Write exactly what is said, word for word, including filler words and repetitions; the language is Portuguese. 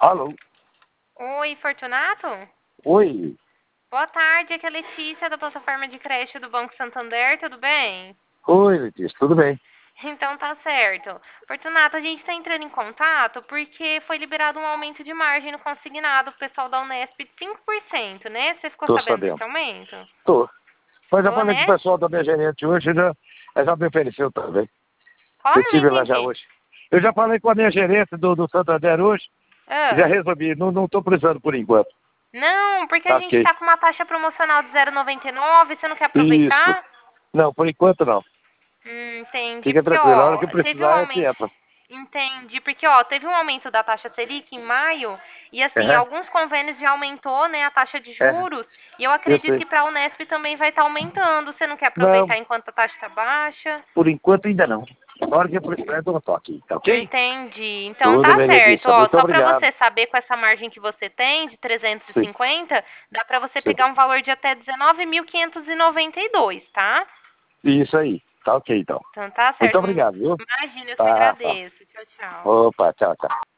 Alô? Oi, Fortunato? Oi. Boa tarde, aqui é a Letícia da plataforma de crédito do Banco Santander, tudo bem? Oi, Letícia, tudo bem? Então tá certo. Fortunato, a gente está entrando em contato porque foi liberado um aumento de margem no consignado pro pessoal da Unesp de cinco por cento, né? Você ficou Tô sabendo sabendo. desse aumento? Tô. Mas eu Ficou, falei com o né? pessoal da minha gerente hoje, já, ela já me ofereceu também. Eu Como? Não tive lá já entendi. hoje. Eu já falei com a minha gerente do, do Santander hoje, já Ah, resolvi, não, não tô precisando por enquanto. não, porque a Tá gente ok. tá com uma taxa promocional de zero vírgula noventa e nove, você não quer Isso. aproveitar? Não, por enquanto não. Hum, entendi. Fica Porque, tranquilo, a hora ó, que teve um precisar, a gente aumento. entra. Entendi, porque ó, teve um aumento da taxa Selic em maio e assim, Aham, alguns convênios já aumentou, né, a taxa de é, juros, e eu eu acredito sei. que para a Unesp também vai estar aumentando. Você não quer Não, aproveitar enquanto a taxa está baixa? por enquanto ainda não. A hora que eu precisar, eu dou um toque, tá ok? Entendi. Então Tudo tá bem, certo. Letícia. Ó, Muito só para obrigado. você saber, com essa margem que você tem de trezentos e Sim, cinquenta, dá para você sim. pegar um valor de até dezenove mil quinhentos e noventa e dois, tá? Isso aí. Tá ok, então. Então tá Muito certo. obrigado, viu? Imagina, eu que Tá, tá. agradeço. Tchau, tchau. Opa, tchau, tchau.